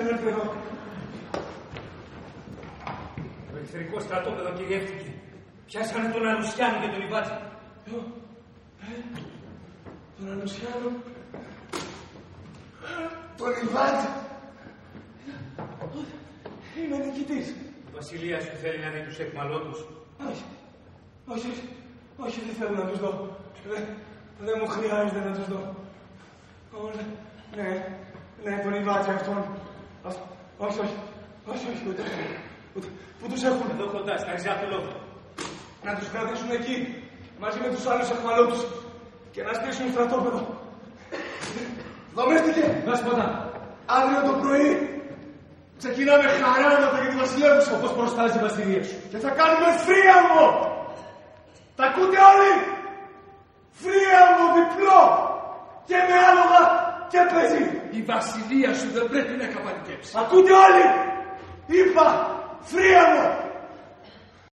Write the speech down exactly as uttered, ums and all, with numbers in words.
να έρθει εδώ. Το εχθρικό στρατόπεδο κυριεύτηκε. Πιάσανε τον Ανουσιάνο και τον Ιβάτζη. Ε, ε, τον Ανουσιάνο. Τον Ιβάτζη. Είναι ο νικητής. Ο βασιλείας σου θέλει να δει τους εκμαλώτους. Όχι, όχι, όχι, όχι, δεν θέλω να τους δω. Δεν, δεν μου χρειάζεται να τους δω. Ω, ναι, ναι, τον Ιβάτζη αυτόν. Αυτό, όχι, όχι, όχι, όχι, ούτε, ούτε, που τους έχουν. Εδώ κοντά, στα ριζά του λόγου. Να τους κρατήσουν εκεί, μαζί με τους άλλους εχμαλώτους και να στήσουν στρατόπεδο. Δομέστηκε! Δάσποτα! Αύριο το πρωί ξεκινάμε χαράματα για τη βασιλεύουσα. Όπως προστάζει η βασιλεία σου. Και θα κάνουμε φρίαμβο! Τα ακούτε όλοι! Φρίαμβο διπλό! Και με άλογα και πεζί! Η βασιλεία σου δεν πρέπει να καπανικέψει. Ακούτε όλοι! Είπα φρίαμβο!